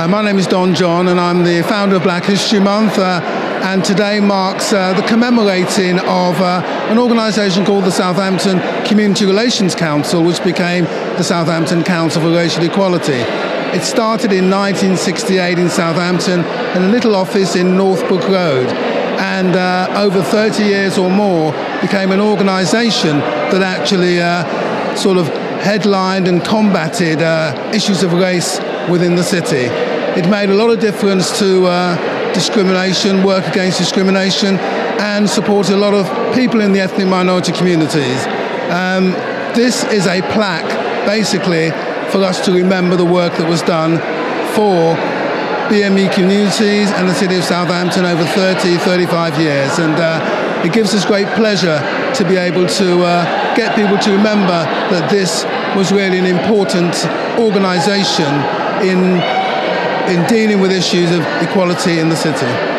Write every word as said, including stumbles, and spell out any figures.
Uh, my name is Don John and I'm the founder of Black History Month, uh, and today marks uh, the commemorating of uh, an organisation called the Southampton Community Relations Council, which became the Southampton Council for Racial Equality. It started in nineteen sixty-eight in Southampton in a little office in Northbrook Road, and uh, over thirty years or more became an organisation that actually uh, sort of headlined and combated uh, issues of race within the city. It made a lot of difference to uh, discrimination, work against discrimination, and supported a lot of people in the ethnic minority communities. Um, this is a plaque, basically, for us to remember the work that was done for B M E communities and the city of Southampton over thirty, thirty-five years. And uh, it gives us great pleasure to be able to uh, get people to remember that this was really an important organisation in, in dealing with issues of equality in the city.